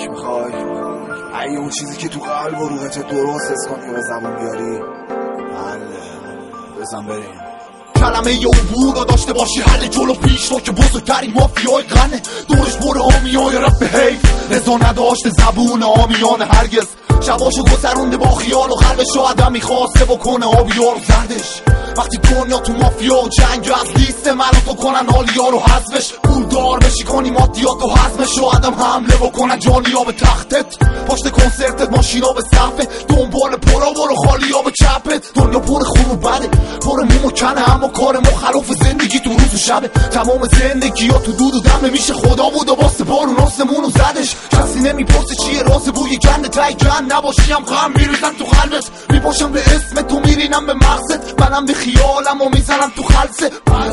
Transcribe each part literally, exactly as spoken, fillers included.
کمک میخوای؟ اگه اون چیزی که تو قلب و روحت درست حس کنی و به زبون بیاری، بله بزن بریم. کلمه یه عبور رو داشته باشی حل جلو پیش رو که بزرگترین مافیای قنه دورش بر آمیای رفت حیف رضا نداشته زبون آمیان هرگز شباشو گذرونده با خیال و قلبش رو آدم میخواسته بکنه آبیار و زردش وقتی دنیا تو مافیا و جنگ از لیست من تو کنن حالیا رو حذفش پول دار بشی کنی مادیات و حزمش و آدم حمله بکنن جانیا به تختت پشت کنسرتت ماشینا به صفه دنبال پرا برو خالیا به چپت دنیا پر خون و بده پر موم و کنه اما کار مخالف زندگی تو روز و شبه تمام زندگی ها تو دود و دمه میشه خدا بود و واسه بارون آسمون و زدش کسی نمیپرسه چیه راز بوی گنده تای گند نباشیم غم میریزن تو قلبت میپاشم به اسم تو میرینم به مغزت منم به خیالم و میزنم تو خلصه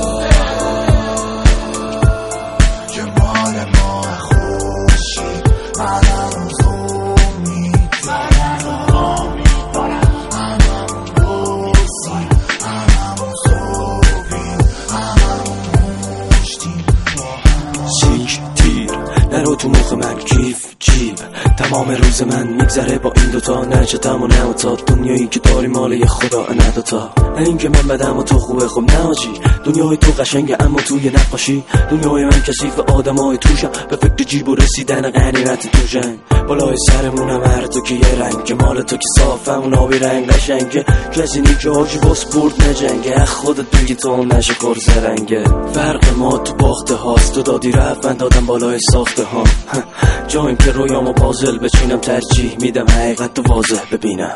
که مال ما خوشی منم زومی منم آمید دارم منم بوسی منم زوبی منم مشتی سیک تیر نرو تو مخ من کیف جیب تمام روز من میگذره با این دوتا نه چتم و نه و تا دنیایی که داری مال خدا نه دوتا نه این که من بدم و تو خوبه خب نه آجی دنیای تو قشنگه اما توی نقاشی دنیای من کثیف آدمای توشم به فکر جیب و رسیدن غنیمت تو جنگ بالای سرمونم هر تو که یه رنگ که مال تو که صافم اون آبی رنگ قشنگه کسی نی که آجی باس برد نجنگه خودت بگی تو نشه کرز رنگه فرق ما تو باخته هاست تو دادی رفت من دادم بالای ساخته ها جایم که رویامو پازل بچینم ترجیح میدم حقیقت تو واضح ببینم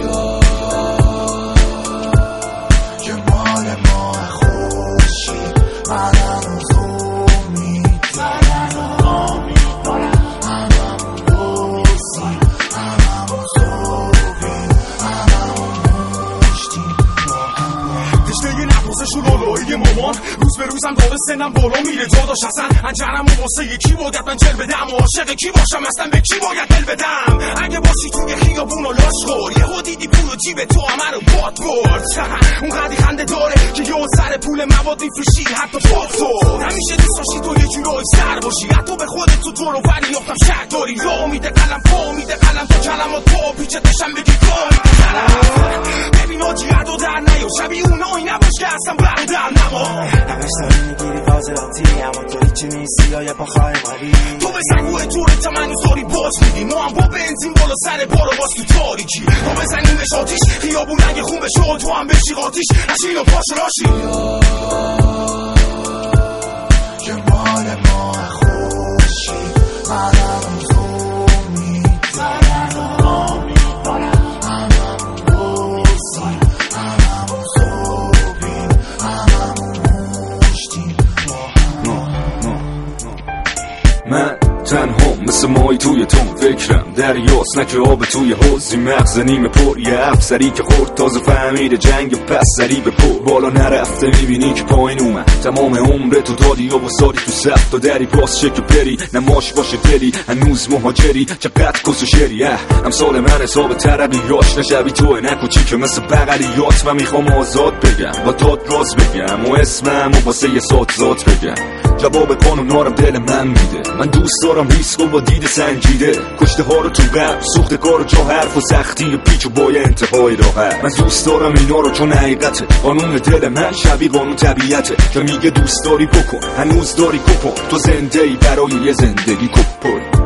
که مال ما خوشی منم زومی منم آمید دارم منم بوسی منم زوبی منم مشتی تشنه نفسشون رولوی مامان روز به روزم داره سنم بالا میره جاداش اصلا انجرم و واسه یکی باید من جل بدم و عاشق کی باشم اصلا به کی باید دل بدم اگه باشی توی خیابون و لاش خور یهو دیدی پول و جیب تو همه رو باد برد اون قدی خنده داره که یه سر پول مواد میفروشی حتی فوتو همیشه دوست داشتی تو یه جورایی سر باشی حتی به خودت تو دور و بری یافتم شک داری یا امید قلم پا امید قلم تو کلمات پا پیچتشم بگی کاری ببین آجی عدو در نیا شبیه اونایی نباش که اصلا برادر نما همش داری میگیری فاضلاتی اما تو هیچی نیستی یا یه پاخای ماری تو به سنگوه تورت من زاری باز میدی ما هم با بنزین بالا سر بارو باز تو تاریکی ما بزنیمش آتیش خیابون رنگ خون بشه تو هم بشی قاتیش نشین و پاش راشی که مال ما خوشی منم زومی منم آمید دارم منم بوسی منم زوبی منم مشتی من تنها مثل مای توی تون فکرم دریاست نه که آب توی حوضی مغز نیمه پر یه افسری که خورد تازه فهمید جنگ پس سری به پر بالا نرفته میبینی که پایین اومد تمام عمر تو دادی و واسادی تو صف تا دری باز شه که بری نماش باشه دلی هنوز مهاجری چقدر کس و شری امثال من حساب تربیاش نشبی توه نکوچی که مثل بغلیات من میخوام آزاد بگم با داد راز بگم و اسمم و واسه یه سات ذات بگم جواب قانونارم دل من میده من دوست دارم ریسک و با دید سنجیده کشته ها رو تو قلب سوخته کار و جا حرف و سختی و پیچ و بای انتهای راحت من دوست دارم اینا رو چون حقیقته قانون دل من شبیه قانون طبیعته که میگه دوست داری بکن هنوز داری کپن تو زنده ای برای یه زندگی کپن